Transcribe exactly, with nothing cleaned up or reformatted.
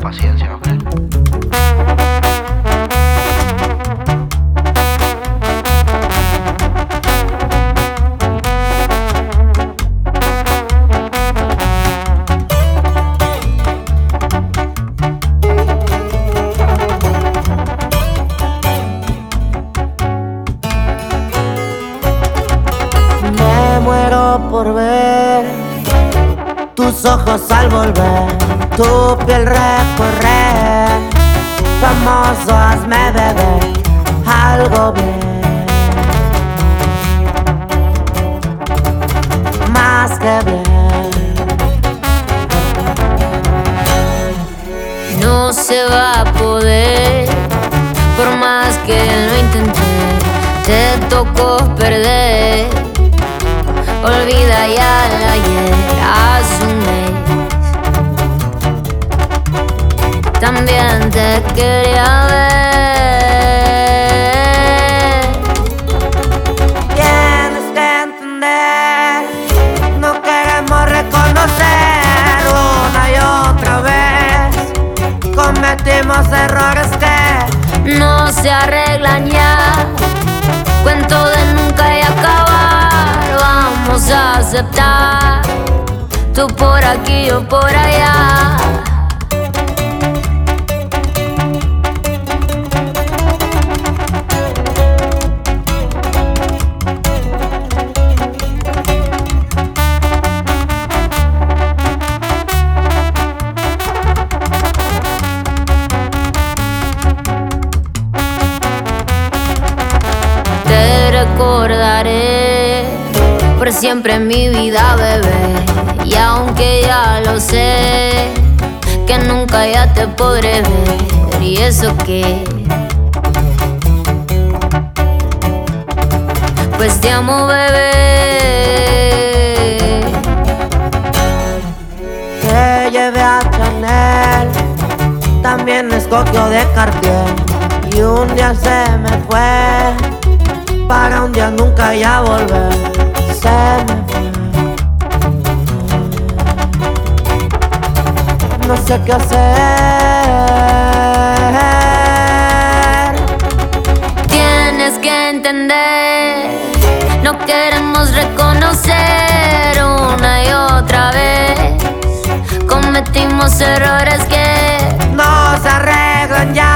paciencia, ¿ok? Por ver tus ojos al volver, tu piel recorrer, famoso, hazme beber algo bien, más que bien. No se va a poder, por más que lo intenté, te tocó perder. Olvida ya el ayer, hace un mes también te quería ver. Tienes que entender, no queremos reconocer una y otra vez. Cometimos errores que no se arreglan ya, cuento de nunca y acabar. Vamos a aceptar, tú por aquí, yo por allá. Te recordaré por siempre en mi vida, bebé. Y aunque ya lo sé, que nunca ya te podré ver. Y eso que, pues te amo, bebé. Te llevé a Chanel, también escogió de Cartier. Y un día se me fue, para un día nunca ya volver. Se me fue. No sé qué hacer. Tienes que entender, no queremos reconocer una y otra vez. Cometimos errores que no se arreglan ya.